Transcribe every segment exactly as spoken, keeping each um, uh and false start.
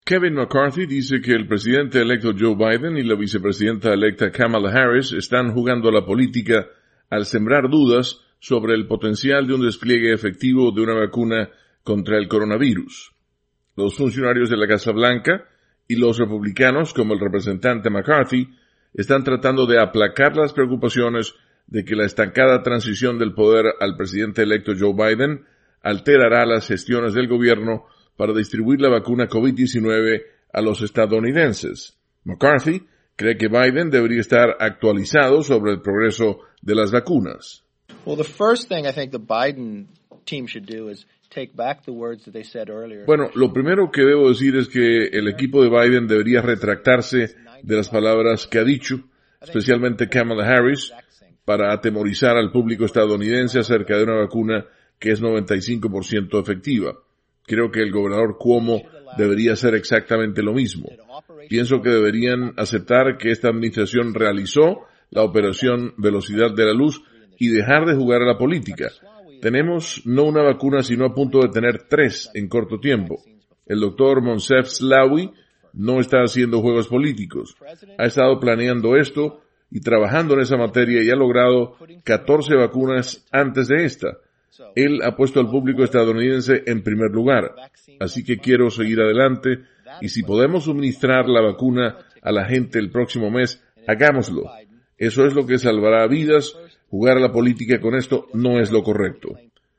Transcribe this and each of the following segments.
Kevin McCarthy dice que el presidente electo Joe Biden y la vicepresidenta electa Kamala Harris están jugando a la política al sembrar dudas sobre el potencial de un despliegue efectivo de una vacuna contra el coronavirus. Los funcionarios de la Casa Blanca y los republicanos, como el representante McCarthy, están tratando de aplacar las preocupaciones de que la estancada transición del poder al presidente electo Joe Biden alterará las gestiones del gobierno para distribuir la vacuna COVID diecinueve a los estadounidenses. McCarthy cree que Biden debería estar actualizado sobre el progreso de las vacunas. Well, the first thing I think the Biden team should do is take back the words that they said earlier. Bueno, lo primero que debo decir es que el equipo de Biden debería retractarse de las palabras que ha dicho, especialmente Kamala Harris, para atemorizar al público estadounidense acerca de una vacuna que es noventa y cinco por ciento efectiva. Creo que el gobernador Cuomo debería hacer exactamente lo mismo. Pienso que deberían aceptar que esta administración realizó la operación Velocidad de la Luz y dejar de jugar a la política. Tenemos no una vacuna, sino a punto de tener tres en corto tiempo. El doctor Moncef Slaoui no está haciendo juegos políticos. Ha estado planeando esto y trabajando en esa materia y ha logrado catorce vacunas antes de esta. Él ha puesto al público estadounidense en primer lugar. Así que quiero seguir adelante y si podemos suministrar la vacuna a la gente el próximo mes, hagámoslo. Eso es lo que salvará vidas. Jugar a la política con esto no es lo correcto.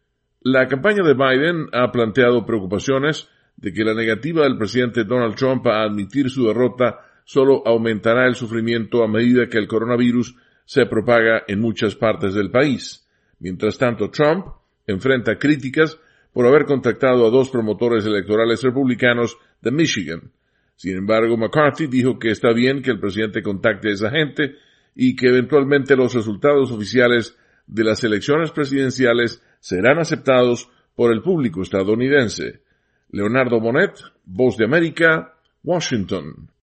La campaña de Biden ha planteado preocupaciones de que la negativa del presidente Donald Trump a admitir su derrota solo aumentará el sufrimiento a medida que el coronavirus se propaga en muchas partes del país. Mientras tanto, Trump enfrenta críticas por haber contactado a dos promotores electorales republicanos de Michigan. Sin embargo, McCarthy dijo que está bien que el presidente contacte a esa gente y que eventualmente los resultados oficiales de las elecciones presidenciales serán aceptados por el público estadounidense. Leonardo Bonet, Voz de América, Washington.